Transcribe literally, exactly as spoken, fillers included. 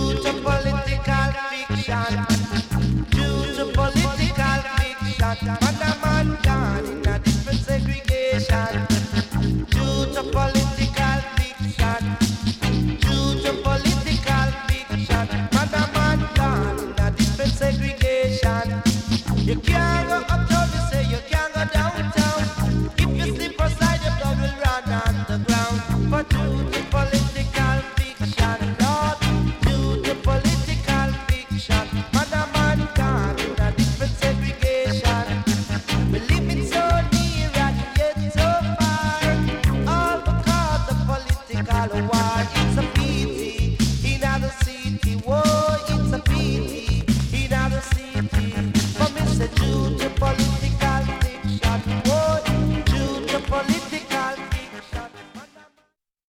Due to political fiction, due to political fiction, man a man gone in a different segregation. Due to political fiction, due to political fiction, man a man gone in a different segregation. You can't go up